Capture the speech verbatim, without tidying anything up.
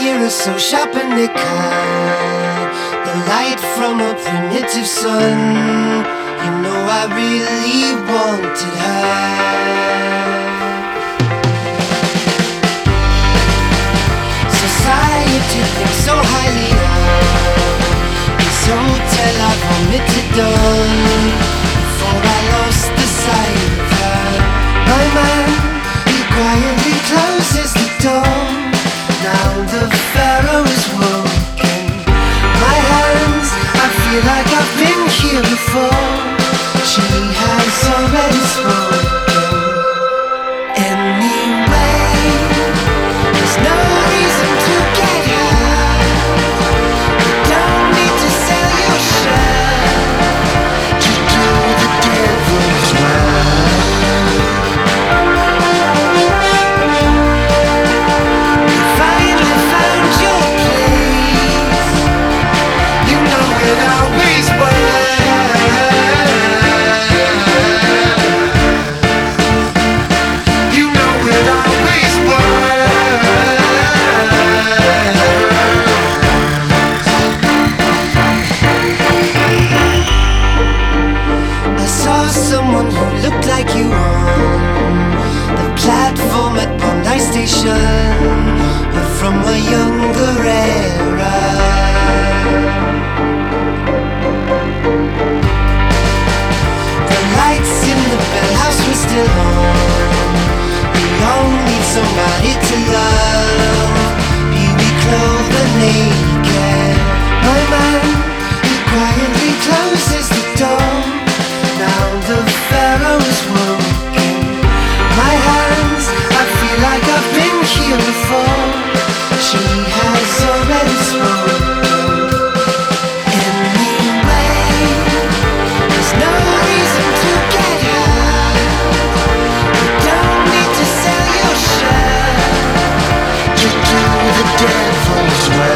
ear is so sharp and they cut the light from a primitive sun. You know I really wanted her. Society thinks so highly of this hotel I vomited on before I lost the sight of her. My man, he quietly closes the door. Now the pharaoh is woken. My hands, I feel like I've been here before. She has already spoken. Anyway, there's no reason to get high. You don't need to sell your shirt to do the devil's work. You finally found your place. You know it always was. You know it always was. I saw someone who looked like you on the platform at Bondi Station, but from a younger era. The lights in the bell house were still on. We all need somebody to love. Beauty clothed and naked. My man, he quietly closes the door. Now the pharaoh is woken. My hands, I feel like I've been here before. She has already spoken. Anyway, there's no reason to get high. You don't need to sell your shirt to do the devil's work.